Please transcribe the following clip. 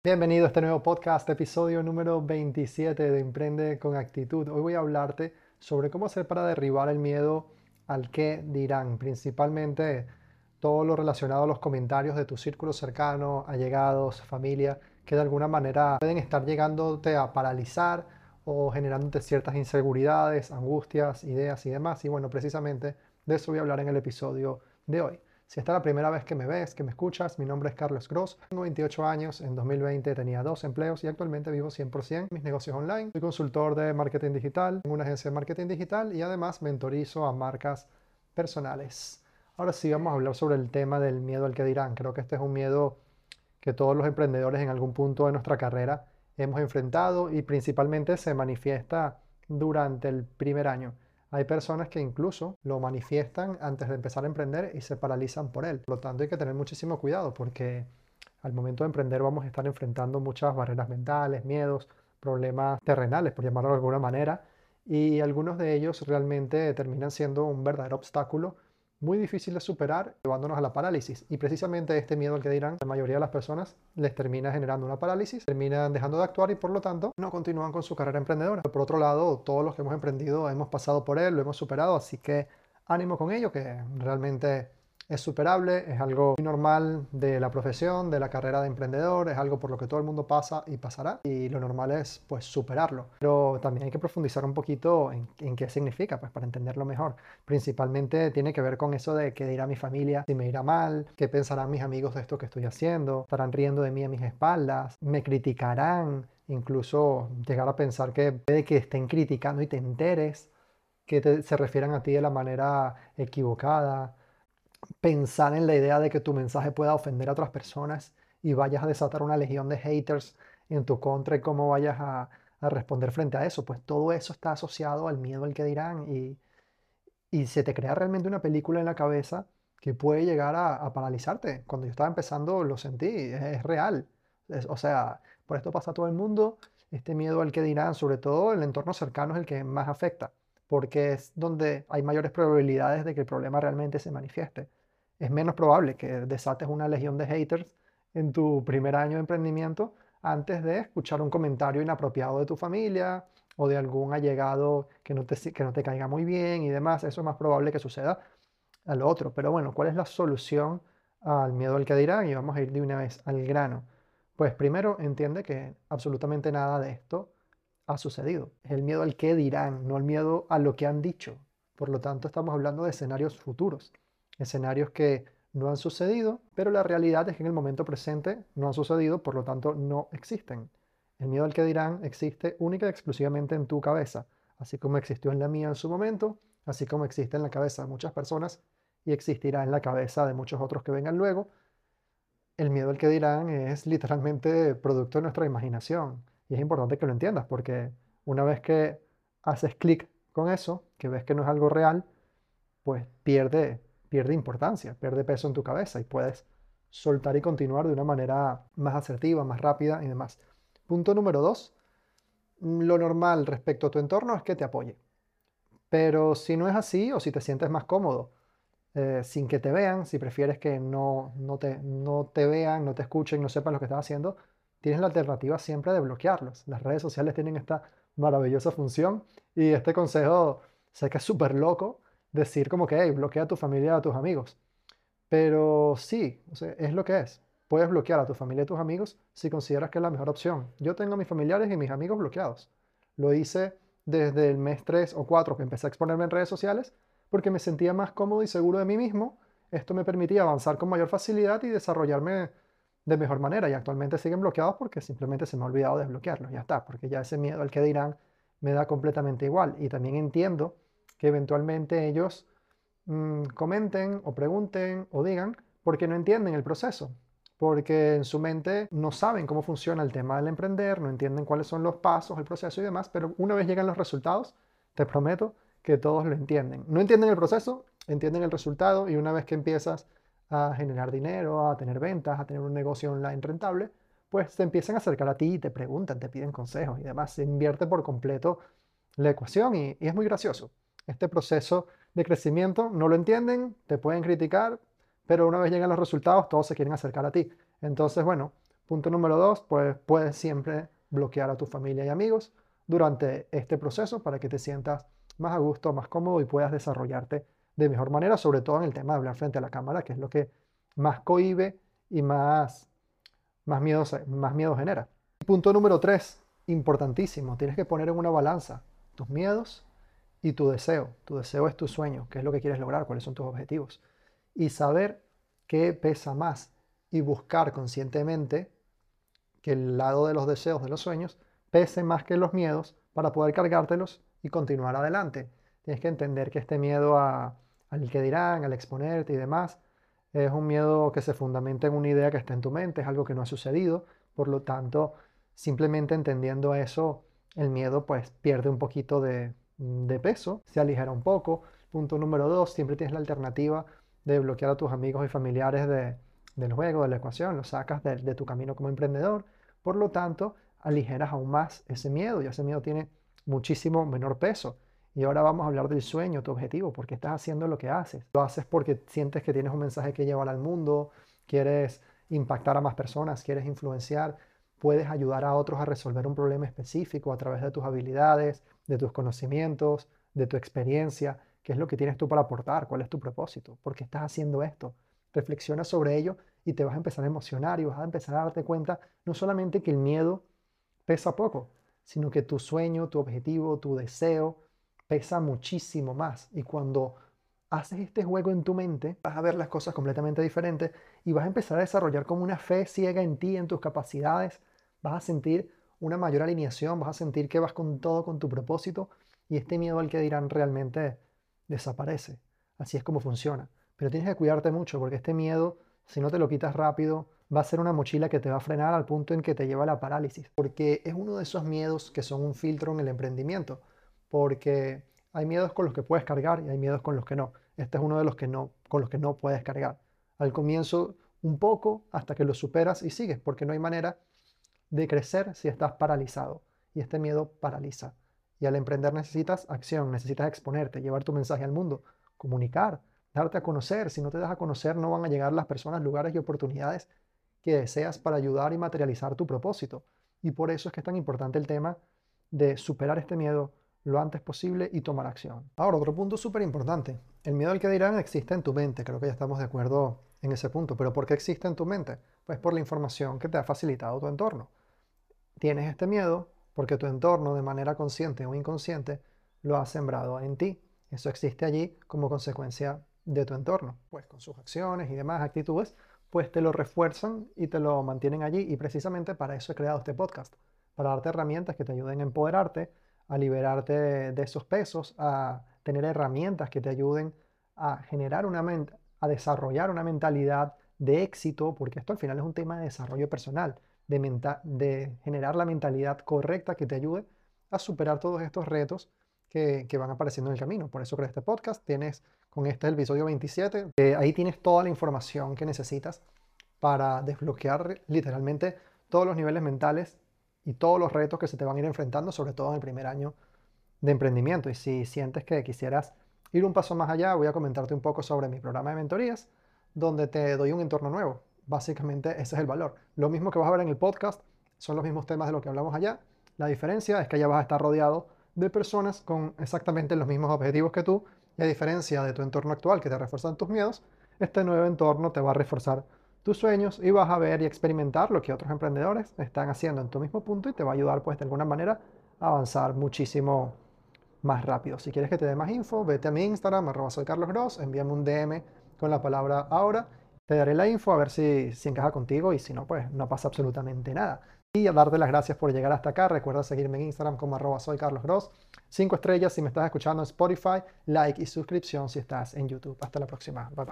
Bienvenido a este nuevo podcast, episodio número 27 de Emprende con Actitud. Hoy voy a hablarte sobre cómo hacer para derribar el miedo al qué dirán, principalmente todo lo relacionado a los comentarios de tu círculo cercano, allegados, familia, que de alguna manera pueden estar llegándote a paralizar o generándote ciertas inseguridades, angustias, ideas y demás. Y bueno, precisamente de eso voy a hablar en el episodio de hoy. Si esta es la primera vez que me ves, que me escuchas, mi nombre es Carlos Gross, tengo 28 años, en 2020 tenía 2 empleos y actualmente vivo 100% mis negocios online. Soy consultor de marketing digital, tengo una agencia de marketing digital y además mentorizo a marcas personales. Ahora sí vamos a hablar sobre el tema del miedo al que dirán. Creo que este es un miedo que todos los emprendedores en algún punto de nuestra carrera hemos enfrentado y principalmente se manifiesta durante el primer año. Hay personas que incluso lo manifiestan antes de empezar a emprender y se paralizan por él. Por lo tanto, hay que tener muchísimo cuidado porque al momento de emprender vamos a estar enfrentando muchas barreras mentales, miedos, problemas terrenales, por llamarlo de alguna manera, y algunos de ellos realmente terminan siendo un verdadero obstáculo muy difícil de superar, llevándonos a la parálisis. Y precisamente este miedo al que dirán, la mayoría de las personas les termina generando una parálisis, terminan dejando de actuar y por lo tanto no continúan con su carrera emprendedora. Por otro lado, todos los que hemos emprendido hemos pasado por él, lo hemos superado, así que ánimo con ello, que realmente es superable, es algo muy normal de la profesión, de la carrera de emprendedor, es algo por lo que todo el mundo pasa y pasará y lo normal es pues superarlo. Pero también hay que profundizar un poquito en qué significa, pues para entenderlo mejor. Principalmente tiene que ver con eso de qué dirá mi familia, si me irá mal, qué pensarán mis amigos de esto que estoy haciendo, estarán riendo de mí a mis espaldas, me criticarán, incluso llegar a pensar que puede que estén criticando y te enteres, se refieran a ti de la manera equivocada, pensar en la idea de que tu mensaje pueda ofender a otras personas y vayas a desatar una legión de haters en tu contra y cómo vayas a responder frente a eso. Pues todo eso está asociado al miedo al que dirán y se te crea realmente una película en la cabeza que puede llegar a paralizarte. Cuando yo estaba empezando lo sentí, es real. O sea, por esto pasa a todo el mundo. Este miedo al que dirán, sobre todo el entorno cercano es el que más afecta, porque es donde hay mayores probabilidades de que el problema realmente se manifieste. Es menos probable que desates una legión de haters en tu primer año de emprendimiento antes de escuchar un comentario inapropiado de tu familia o de algún allegado que no te caiga muy bien y demás. Eso es más probable que suceda a lo otro. Pero bueno, ¿cuál es la solución al miedo al que dirán? Y vamos a ir de una vez al grano. Pues primero entiende que absolutamente nada de esto ha sucedido. Es el miedo al qué dirán, no el miedo a lo que han dicho. Por lo tanto, estamos hablando de escenarios futuros, escenarios que no han sucedido, pero la realidad es que en el momento presente no han sucedido, por lo tanto no existen. El miedo al que dirán existe única y exclusivamente en tu cabeza, así como existió en la mía en su momento, así como existe en la cabeza de muchas personas y existirá en la cabeza de muchos otros que vengan luego. El miedo al que dirán es literalmente producto de nuestra imaginación. Y es importante que lo entiendas porque una vez que haces clic con eso, que ves que no es algo real, pues pierde importancia, pierde peso en tu cabeza y puedes soltar y continuar de una manera más asertiva, más rápida y demás. Punto número dos, lo normal respecto a tu entorno es que te apoye. Pero si no es así o si te sientes más cómodo sin que te vean, si prefieres que no te vean, no te escuchen, no sepan lo que estás haciendo, tienes la alternativa siempre de bloquearlos. Las redes sociales tienen esta maravillosa función y este consejo sé que es súper loco decir como que, hey, bloquea a tu familia, a tus amigos. Pero sí, o sea, es lo que es. Puedes bloquear a tu familia y a tus amigos si consideras que es la mejor opción. Yo tengo a mis familiares y mis amigos bloqueados. Lo hice desde el mes 3 o 4 que empecé a exponerme en redes sociales porque me sentía más cómodo y seguro de mí mismo. Esto me permitía avanzar con mayor facilidad y desarrollarme de mejor manera. Y actualmente siguen bloqueados porque simplemente se me ha olvidado desbloquearlos. Ya está, porque ya ese miedo al que dirán me da completamente igual. Y también entiendo que eventualmente ellos comenten o pregunten o digan porque no entienden el proceso, porque en su mente no saben cómo funciona el tema del emprender, no entienden cuáles son los pasos, el proceso y demás, pero una vez llegan los resultados, te prometo que todos lo entienden. No entienden el proceso, entienden el resultado y una vez que empiezas a generar dinero, a tener ventas, a tener un negocio online rentable, pues se empiezan a acercar a ti y te preguntan, te piden consejos y demás. Se invierte por completo la ecuación y es muy gracioso. Este proceso de crecimiento no lo entienden, te pueden criticar, pero una vez llegan los resultados, todos se quieren acercar a ti. Entonces, bueno, Punto número 2, pues puedes siempre bloquear a tu familia y amigos durante este proceso para que te sientas más a gusto, más cómodo y puedas desarrollarte de mejor manera, sobre todo en el tema de hablar frente a la cámara, que es lo que más cohíbe y más miedo genera. Punto número 3, importantísimo, tienes que poner en una balanza tus miedos y tu deseo. Tu deseo es tu sueño, qué es lo que quieres lograr, cuáles son tus objetivos. Y saber qué pesa más y buscar conscientemente que el lado de los deseos, de los sueños, pese más que los miedos para poder cargártelos y continuar adelante. Tienes que entender que este miedo al que dirán, al exponerte y demás, es un miedo que se fundamenta en una idea que está en tu mente, es algo que no ha sucedido, por lo tanto, simplemente entendiendo eso, el miedo pues pierde un poquito de peso, se aligera un poco. Punto número 2, siempre tienes la alternativa de bloquear a tus amigos y familiares del juego, de la ecuación, lo sacas de tu camino como emprendedor, por lo tanto, aligeras aún más ese miedo y ese miedo tiene muchísimo menor peso. Y ahora vamos a hablar del sueño, tu objetivo, por qué estás haciendo lo que haces. Lo haces porque sientes que tienes un mensaje que llevar al mundo, quieres impactar a más personas, quieres influenciar, puedes ayudar a otros a resolver un problema específico a través de tus habilidades, de tus conocimientos, de tu experiencia, qué es lo que tienes tú para aportar, cuál es tu propósito, por qué estás haciendo esto. Reflexiona sobre ello y te vas a empezar a emocionar y vas a empezar a darte cuenta no solamente que el miedo pesa poco, sino que tu sueño, tu objetivo, tu deseo pesa muchísimo más. Y cuando haces este juego en tu mente, vas a ver las cosas completamente diferentes y vas a empezar a desarrollar como una fe ciega en ti, en tus capacidades, vas a sentir una mayor alineación, vas a sentir que vas con todo, con tu propósito y este miedo al que dirán realmente desaparece. Así es como funciona. Pero tienes que cuidarte mucho porque este miedo, si no te lo quitas rápido, va a ser una mochila que te va a frenar al punto en que te lleva a la parálisis. Porque es uno de esos miedos que son un filtro en el emprendimiento. Porque hay miedos con los que puedes cargar y hay miedos con los que no. Este es uno de los que no, con los que no puedes cargar. Al comienzo un poco hasta que lo superas y sigues, porque no hay manera de crecer si estás paralizado. Y este miedo paraliza. Y al emprender necesitas acción, necesitas exponerte, llevar tu mensaje al mundo, comunicar, darte a conocer. Si no te das a conocer, no van a llegar las personas, lugares y oportunidades que deseas para ayudar y materializar tu propósito. Y por eso es que es tan importante el tema de superar este miedo lo antes posible y tomar acción. Ahora, otro punto súper importante. El miedo al que dirán existe en tu mente. Creo que ya estamos de acuerdo en ese punto. ¿Pero por qué existe en tu mente? Pues por la información que te ha facilitado tu entorno. Tienes este miedo porque tu entorno, de manera consciente o inconsciente, lo ha sembrado en ti. Eso existe allí como consecuencia de tu entorno. Pues con sus acciones y demás actitudes, pues te lo refuerzan y te lo mantienen allí. Y precisamente para eso he creado este podcast, para darte herramientas que te ayuden a empoderarte, a liberarte de esos pesos, a tener herramientas que te ayuden a generar a desarrollar una mentalidad de éxito, porque esto al final es un tema de desarrollo personal, de generar la mentalidad correcta que te ayude a superar todos estos retos que van apareciendo en el camino. Por eso creé este podcast. Tienes, con este el episodio 27, ahí tienes toda la información que necesitas para desbloquear literalmente todos los niveles mentales y todos los retos que se te van a ir enfrentando, sobre todo en el primer año de emprendimiento. Y si sientes que quisieras ir un paso más allá, voy a comentarte un poco sobre mi programa de mentorías, donde te doy un entorno nuevo. Básicamente ese es el valor. Lo mismo que vas a ver en el podcast son los mismos temas de lo que hablamos allá. La diferencia es que allá vas a estar rodeado de personas con exactamente los mismos objetivos que tú, y a diferencia de tu entorno actual que te refuerzan tus miedos, este nuevo entorno te va a reforzar tus sueños y vas a ver y experimentar lo que otros emprendedores están haciendo en tu mismo punto y te va a ayudar pues de alguna manera a avanzar muchísimo más rápido. Si quieres que te dé más info, vete a mi Instagram, @soycarlosgross, envíame un DM con la palabra ahora, te daré la info a ver si encaja contigo y si no, pues no pasa absolutamente nada. Y a darte las gracias por llegar hasta acá. Recuerda seguirme en Instagram como @soycarlosgross. 5 estrellas si me estás escuchando en Spotify, like y suscripción si estás en YouTube. Hasta la próxima. Bye bye.